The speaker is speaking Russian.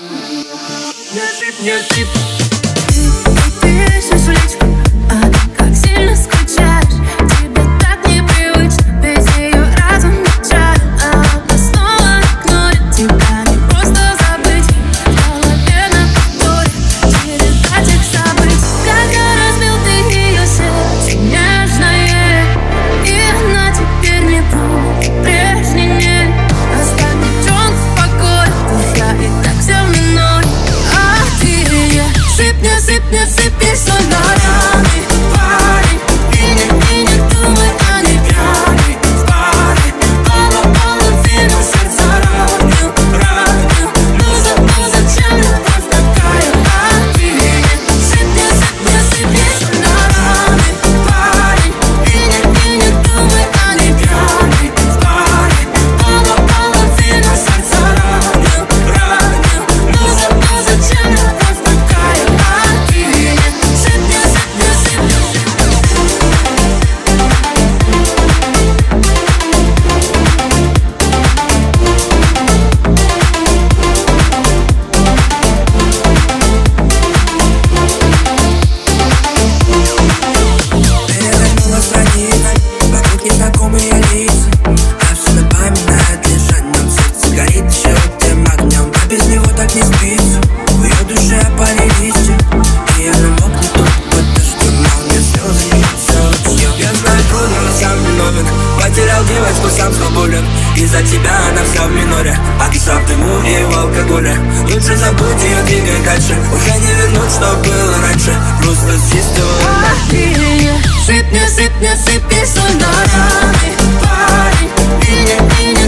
Не сыпь. Ты пишешь в личку, как сильно скучаешь. Тебе так непривычно, весь ее разум печаль. Она снова игнорит тебя, не просто забыть. В голове на повторе череда тех событий. Как разбил ты ее сердце нежное, и она теперь не будет прежней ней. Оставь девчонку в покое, пускай и так все в миноре. А ты ей сыпь, сыпь соль на раны, парень. И не думай о ней пьяный в баре. Полным вином сердце ранил. Ну зачем любовь такая? А ты ей сыпь соль на раны, парень. И не думай о ней пьяный в баре. Полным вином сердце ранил. Ну зачем любовь такая? А ты ей сыпь. Перевернула страницы, вокруг незнакомые лица. А все напоминает лишь о нем. Сердце горит еще тем огнем, а без него так не спится. В ее душе опали листья, и она мокнет тут под дождем. А у меня слезы льются ручьем. Я знаю, трудно, но сам виновен. Потерял девочку, сам свободен. Из-за тебя она вся в миноре. А ты сам ты и в алкоголе. Лучше забудь ее, двигай дальше. Уже не вернуть, что было раньше. Просто с чистого. А ты ей сыпь соль на раны, парень. И не